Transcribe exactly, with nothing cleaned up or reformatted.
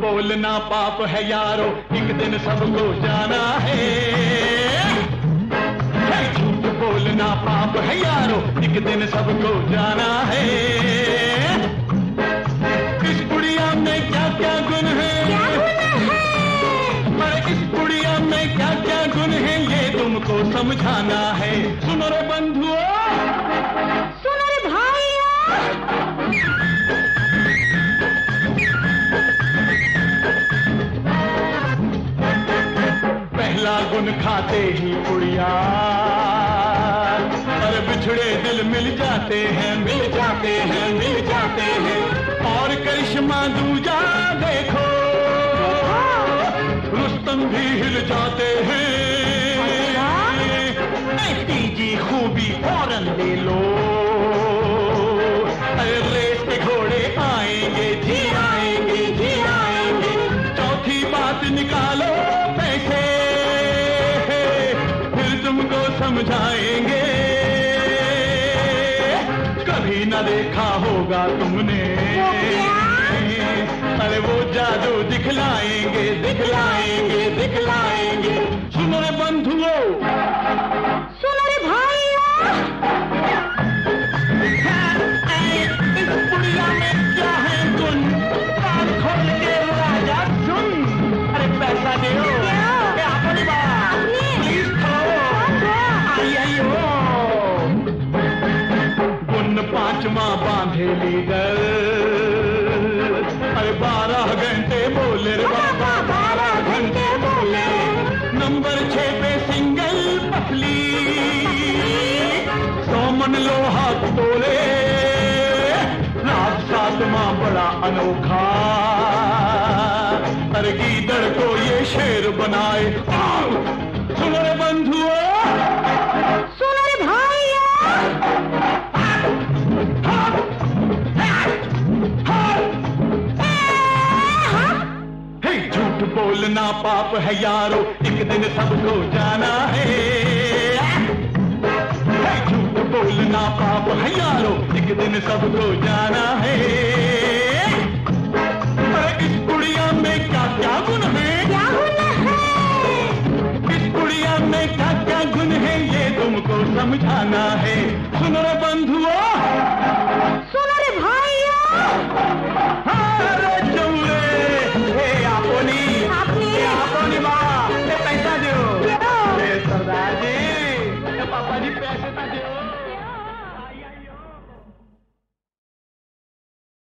बोलना पाप है यारो, एक दिन सबको जाना है। झूठ बोलना पाप है यारो, एक दिन सबको जाना है। इस बुढ़िया में क्या क्या गुण है, पर इस बुढ़िया में क्या क्या गुण है ये तुमको समझाना है। सुनो रे बंधुओं, सुनो रे भाइयों, पहला गुण खाते ही बुढ़िया, और बिछड़े दिल मिल जाते हैं, मिल जाते हैं, मिल जाते हैं। और करिश्मा दूजा देखो, रुस्तम भी हिल जाते हैं। तीजी खूबी फौरन ले लो, अरे रेस के घोड़े आएंगे जी आएंगे जी आएंगे। चौथी बात निकालो पैसे, फिर तुमको समझाएंगे। कभी न देखा होगा तुमने, अरे वो जादू दिखलाएंगे दिखलाएंगे दिखलाएंगे। सुनो रे बंधुओं, सुनो रे भाइयों, इस बुढ़िया में क्या है गुण, कान खोल के राजा सुन। अरे पैसा दे क्या बड़ी बात, प्लीज थोड़ा आई आई हो। गुण पांचवा बांधे लीडर, अरे बारह घंटे बोले रे बाबा, बारह घंटे बोले। नंबर छह पे सिंगल पतली, सौ मन लोहा तोले। रात सातवां बड़ा अनोखा, अरे गीदड़ को ये शेर बनाए। सुनो रे बंधुओं, सुनो रे भाइयों, बोलना पाप है यारो, एक दिन सबको जाना है। झूठ बोलना पाप है यारो, एक दिन सबको जाना है। इस बुढ़िया में क्या क्या गुण है, क्या गुण है, इस बुढ़िया में क्या क्या गुण है ये तुमको समझाना है। सुनो रे बंधुओं,